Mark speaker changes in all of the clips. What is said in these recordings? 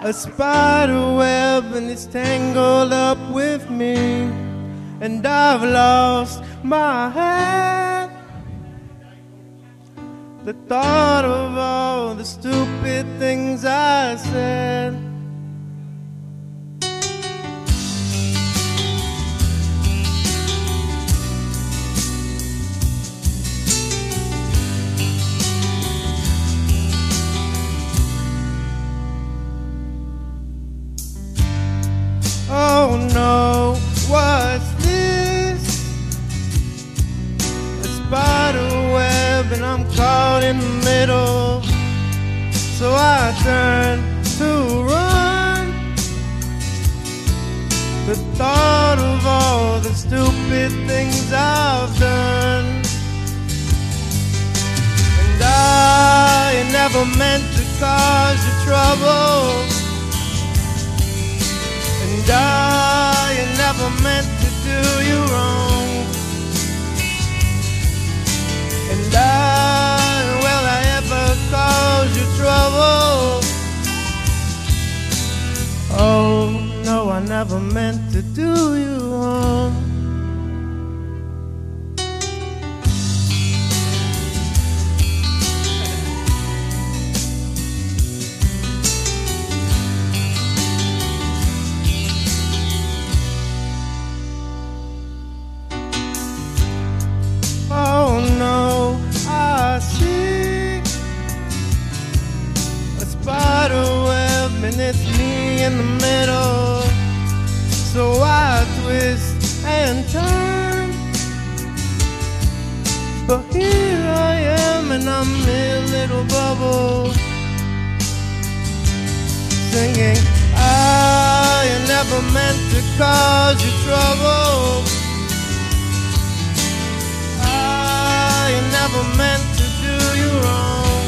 Speaker 1: a spider web and it's tangled up with me, and I've lost my head. The thought of all the stupid things I said. Oh no, what's this? A spider web and I'm caught in the middle. So I turn to run. The thought of all the stupid things I've done. And I never meant to cause you trouble. And I never meant to do you wrong. And will I ever cause you trouble? Oh, no, I never meant to do you wrong. Oh no, I see a spider web and it's me in the middle. So I twist and turn, but here I am and I'm in a little bubble, singing, I never meant to cause you trouble. I never meant to do you wrong.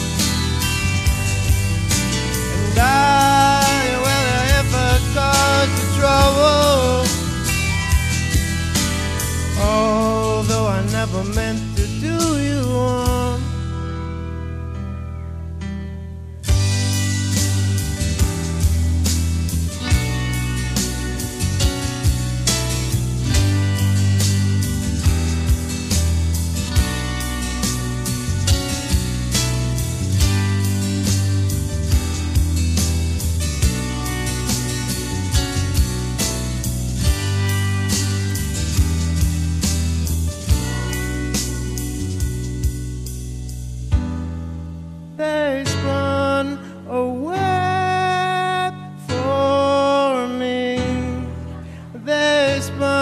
Speaker 1: And will I ever cause you trouble? Although I never meant to do you wrong. They spun a web for me. They spun